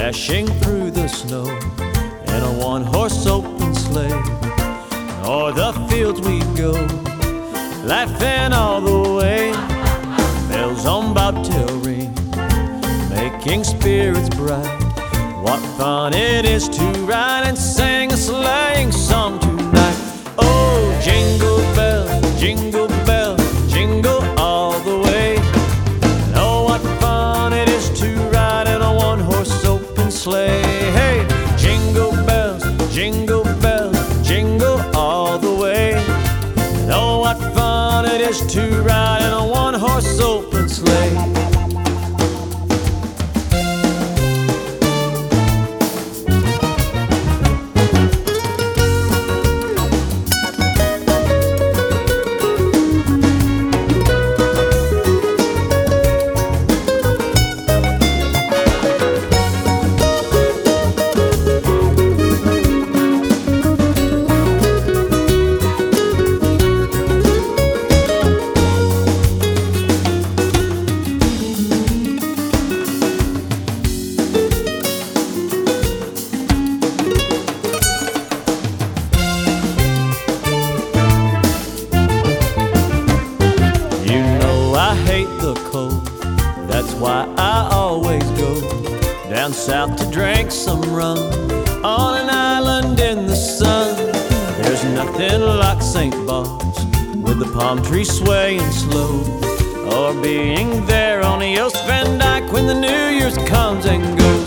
dashing through the snow in a one-horse open sleigh. O'er the fields we go, laughing all the way. Bells on bobtail ring, making spirits bright. What fun it is to ride and sing a sleighing song tonight. Oh, jingle bells, jingle bells, jingle all the way. And oh, what fun it is to ride in a one-horse open sleigh. Hey, jingle bells, jingle bells, jingle all the way. And oh, what fun it is to ride in a one-horse open sleigh. I hate the cold, that's why I always go down south to drink some rum on an island in the sun. There's nothing like St. Bart's with the palm trees swaying slow, or being there on the Oost Van Dyke when the New Year's comes and goes.